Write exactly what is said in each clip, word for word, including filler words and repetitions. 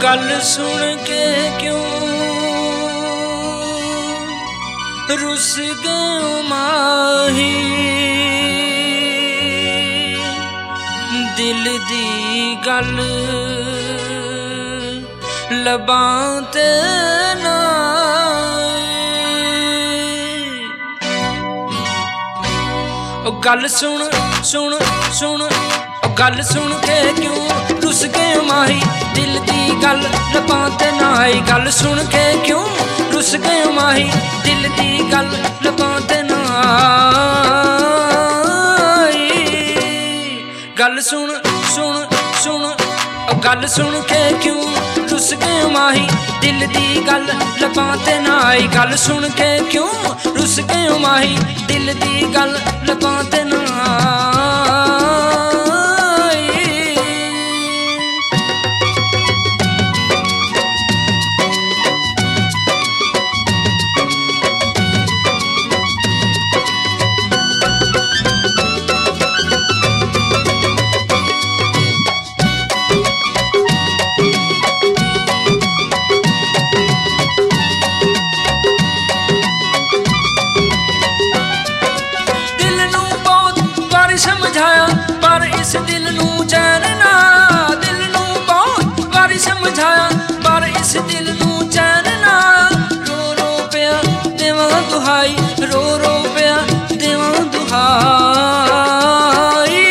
गल सुन के क्यों रुस गए माही, दिल दी गल लबां ते ना गल सुन सुन सुन गल सुन के क्यों रुस गए माही, दिल दी गल लबां ते ना आई। गल सुन के क्यों रुस गए माही, दिल दी गल लबां ते ना आई। गल सुन सुन सुन गल सुन के क्यों रुस गए माही, दिल दी गल लबां ते ना आई। गल सुन के क्यों रुस गए माही, दिल दी गल लबां ते ना समझाया पर इस दिल नू चैन ना, दिल नू बहुत बारी समझाया पर इस दिल नू चैन ना। रो रो पिया देवां दुहाई, रो रो पिया देवां दुहाई।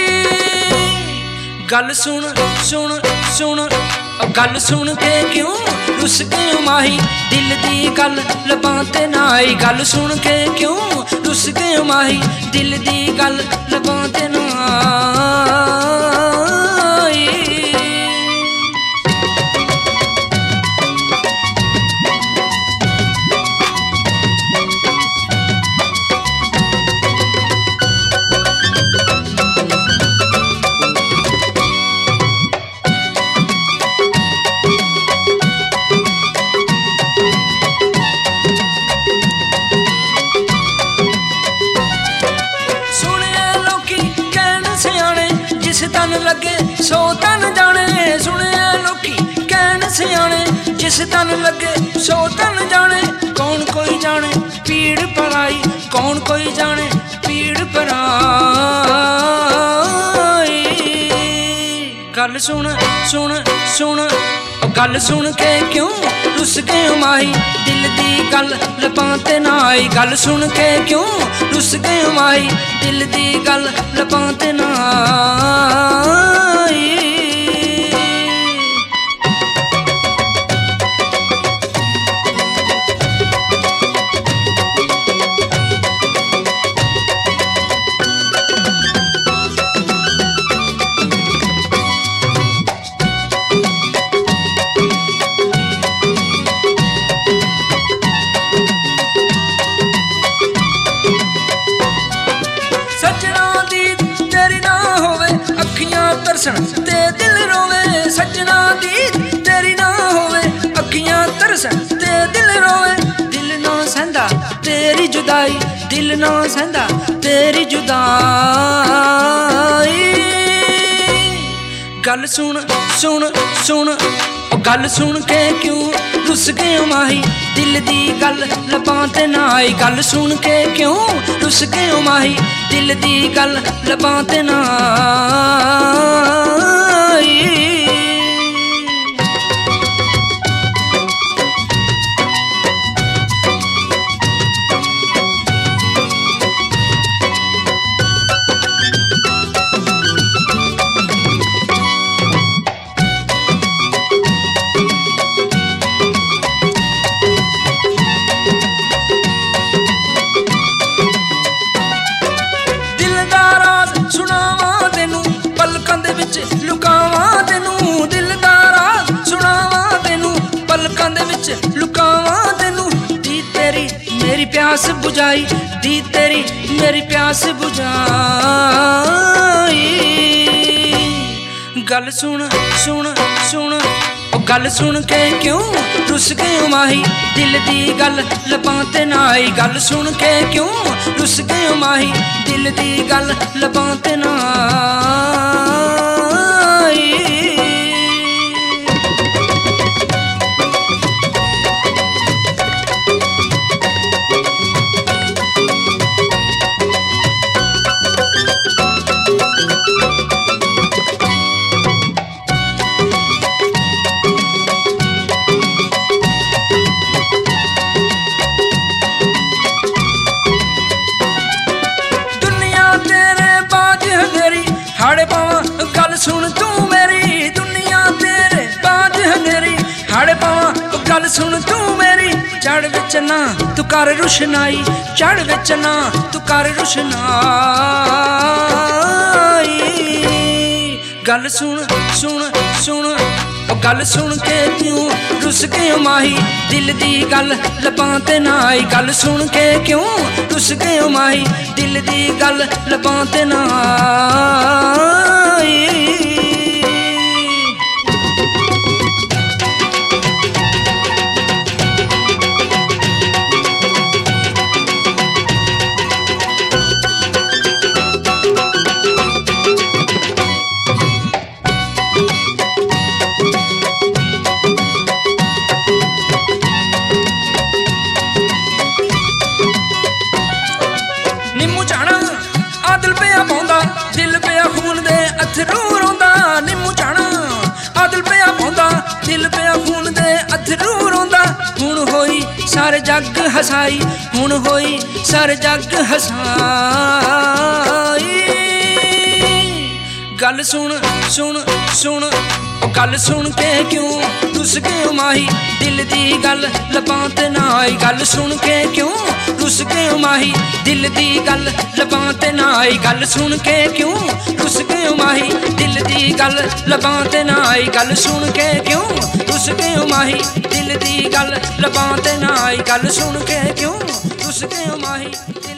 गल सुन सुन सुन गल सुन के क्यों रुस गए माही, दिल दी गल लबां ते ना आई। गल सुन के क्यों रुस गए माही, दिल दी गल लबां ते ना आई। जिस तन लगे सौ तन जाने, सुने लोकी कहन सियाने जिस तन लगे सौ तन जाने। कौन कोई जाने पीड़ पराई, कौन कोई जाने पीड़ पराई। गल सुन सुन सुन गल सुन के क्यों रुस गए माही, दिल दी गल लबां ते ना आई। गल सुन के क्यों रुस गए माही, दिल दी गल लबां ते ना आई। तरसन ते दिल रोवे, सजना दी तेरी ना होवे अखियां तरसन ते दिल रोवे। दिल ना सहंदा तेरी जुदाई, दिल ना सहंदा तेरी जुदाई। गल सुन सुन सुन गल सुन के क्यों रुस गए माही, दिल दी गल लबां ते ना आई। गल सुन के क्यों रुस गए माही, दिल दी गल लबां ते ना आई। लुकावां तेनू दिल दा राज सुनावां तेनू, पलकां दे विच लुकावां तेनू। दी तेरी मेरी प्यास बुझाई, दी तेरी मेरी प्यास बुझाई। गल सुन सुन सुन गल सुन के क्यों रुस गए माही, दिल दी गल लबां ते ना आई। गल सुन के क्यों रुस गए माही, दिल दी गल लबां ते ना आई। सुन तू मेरी दुनिया तेरे बाज हनेरी हाड़े पावां ओ गल सुन तू मेरी चढ़ विच ना तू कर रुशनाई चढ़ विच ना तू कर रुशनाई गल सुन सुन सुन ओ गल सुन के क्यों रुस के माही दिल दी गल लबां ते ना आई गल सुन के क्यों रुस के माही दिल दी गल लबां ते ना आई दिल पिया खून दे अथरू रोंदा निम्मू जाना आदल पिया पौंदा दिल पिया खून दे अथरू रोंदा हुण होई सारे जग हसाई हुण होई सारे जग हसाई गल सुन सुन सुन ओ गल सुन के क्यों रुस के माही दिल दी गल लबां ते ना आई गल सुन के क्यों रुस के माही दिल दी गल लबां ते ना आई गल सुन के क्यों रुस के माही दिल दी गल लबां ते ना आई गल सुन के क्यों रुस के माही दिल दी गल लबां ते ना आई गल सुन के क्यों रुस के माही